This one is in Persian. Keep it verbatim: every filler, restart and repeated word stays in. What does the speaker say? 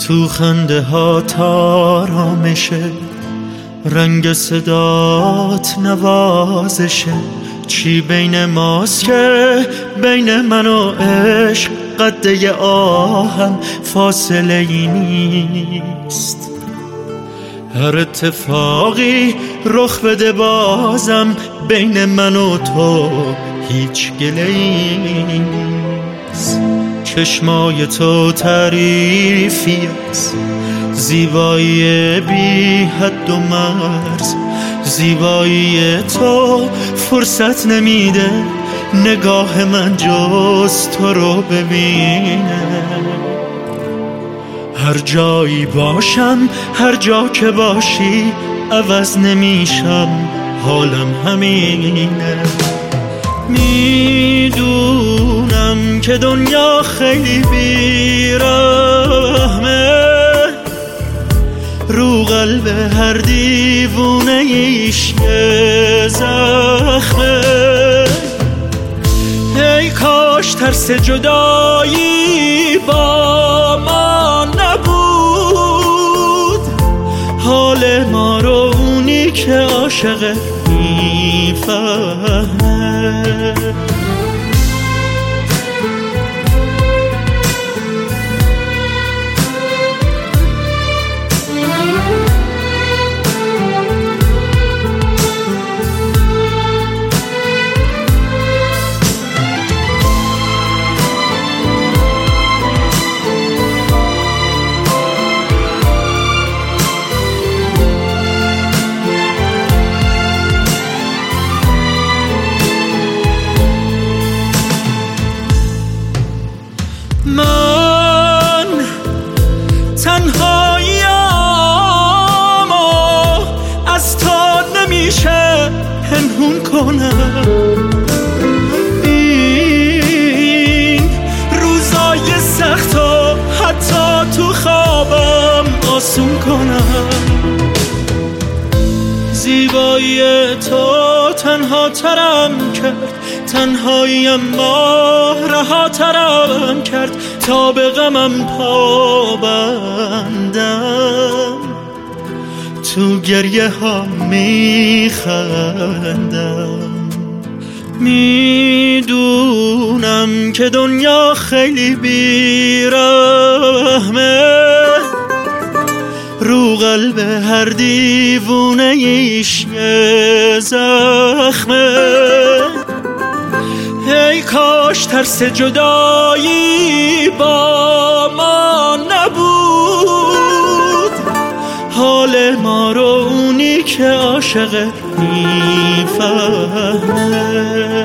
تو خنده ها تارامشه، رنگ صدات نوازشه. چی بین ماست که بین من و عشق قده آهم فاصله ای نیست. هر اتفاقی رخ بده بازم بین من و تو هیچ گله‌ای نیست. چشمای تو تعریفی است، زیبایی بی حد و مرز. زیبایی تو فرصت نمیده نگاه من جز تو رو ببینه. هر جایی باشم هر جا که باشی عوض نمیشم، حالم همینه. میدونم که دنیا خیلی بیرحمه، رو قلب هر دیوونه ایش یه زخمه. ای کاش ترس جدایی با ما نبود، حال ما رو اونی که عاشقه میفهمه. من تنهاییم و از تو نمیشه پنهون کنم. این روزای سخت و حتی تو خوابم آسون کنم. زیبایی تو تنها ترم کرد، تنهاییم ما رها ترم کرد. تا به غمم پا بندم تو گریه ها میخندم. میدونم که دنیا خیلی بیرحمه، رو قلب هر دیوونه ایش یه زخمه. ای کاش ترس جدایی با ما نبود، حال ما رو اونی که عاشقه میفهمه.